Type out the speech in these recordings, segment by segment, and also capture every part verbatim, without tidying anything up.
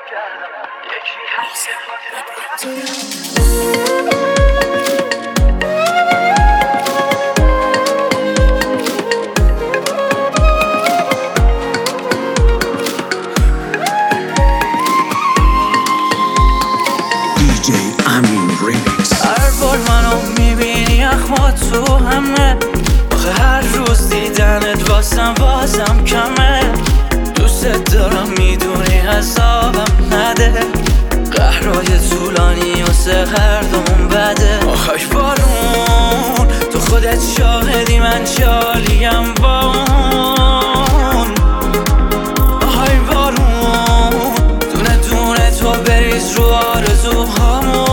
هر بار منو میبینی اخما تو همه، آخه هر روز دیدنت واسم بازم کمه. دوست دارم میدونی حسابم نده، قهرهای طولانی واسه هر دوم بده. آخه بارون تو خودت شاهدی من چالیم با اون. آهای بارون دونه دونه تو بریز رو آرزوهامون.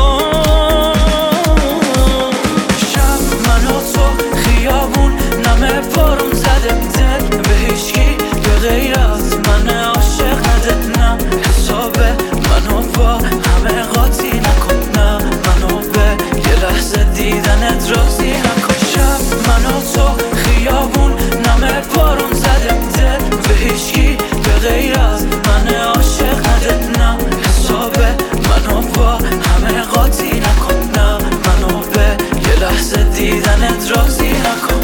بارون زده دل به هیچکی به غیر از من عاشق نده. نه حسابه منو با همه قاطی نکن، نه منو به یه لحظه دیدنت راضی نکن. شب منو تو خیابون نمه بارون زده دل به هیچکی به غیر از من عاشق نده. نه حسابه منو با همه قاطی نکن، نه منو به یه لحظه دیدنت راضی نکن.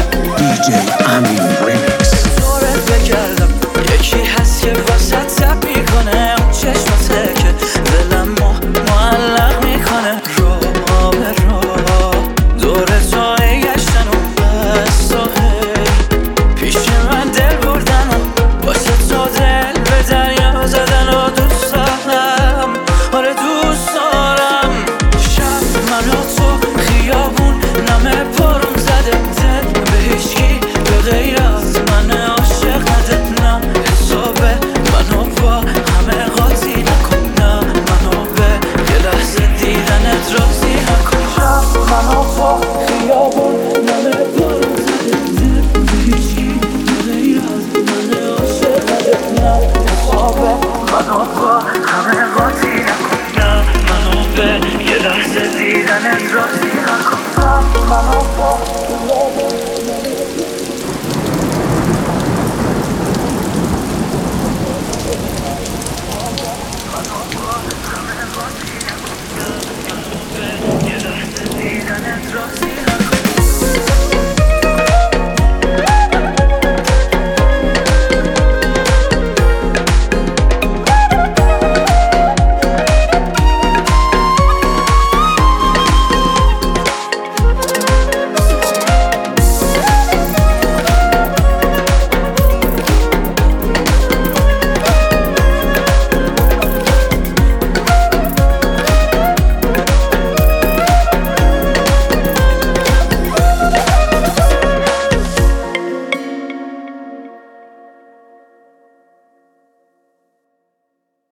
دی جی امین ریمیکس. دورت بگردم یکی هست که واسه تبی